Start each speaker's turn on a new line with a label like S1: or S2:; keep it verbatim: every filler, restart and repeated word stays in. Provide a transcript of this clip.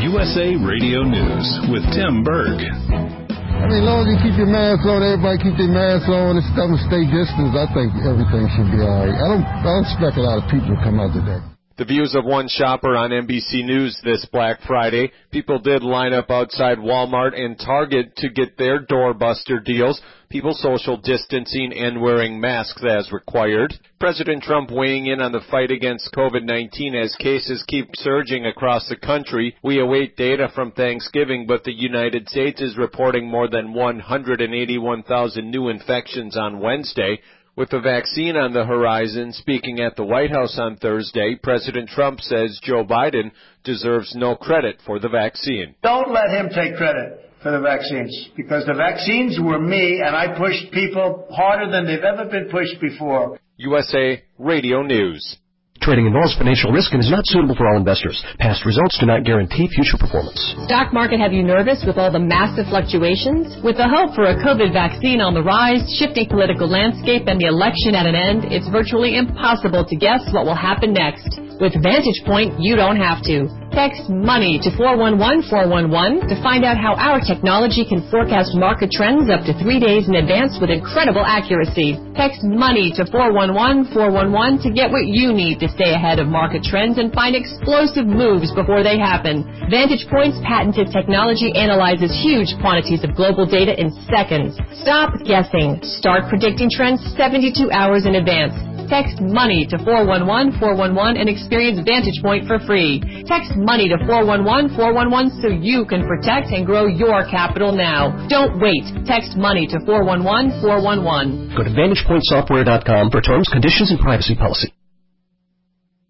S1: U S A Radio News with Tim Berg.
S2: I mean, as long as you keep your mask on, everybody keep their masks on and stuff and stay distance, I think everything should be all right. I don't, I don't expect a lot of people to come out today.
S3: The views of one shopper on N B C News this Black Friday. People did line up outside Walmart and Target to get their doorbuster deals. People social distancing and wearing masks as required. President Trump weighing in on the fight against COVID nineteen as cases keep surging across the country. We await data from Thanksgiving, but the United States is reporting more than one hundred eighty-one thousand new infections on Wednesday. With the vaccine on the horizon, speaking at the White House on Thursday, President Trump says Joe Biden deserves no credit for the vaccine.
S4: Don't let him take credit for the vaccines, because the vaccines were me, and I pushed people harder than they've ever been pushed before.
S3: U S A Radio News.
S5: Trading involves financial risk and is not suitable for all investors. Past results do not guarantee future performance.
S6: Stock market have you nervous with all the massive fluctuations? With the hope for a COVID vaccine on the rise, shifting political landscape, and the election at an end, it's virtually impossible to guess what will happen next. With Vantage Point, you don't have to. Text MONEY to four one one four one one to find out how our technology can forecast market trends up to three days in advance with incredible accuracy. Text MONEY to four one one four one one to get what you need to stay ahead of market trends and find explosive moves before they happen. Vantage Point's patented technology analyzes huge quantities of global data in seconds. Stop guessing. Start predicting trends seventy-two hours in advance. Text MONEY to four one one four one one and experience Vantage Point for free. Text MONEY to four one one four one one so you can protect and grow your capital now. Don't wait. Text MONEY to four one one four one one.
S5: Go to vantage point software dot com for terms, conditions, and privacy policy.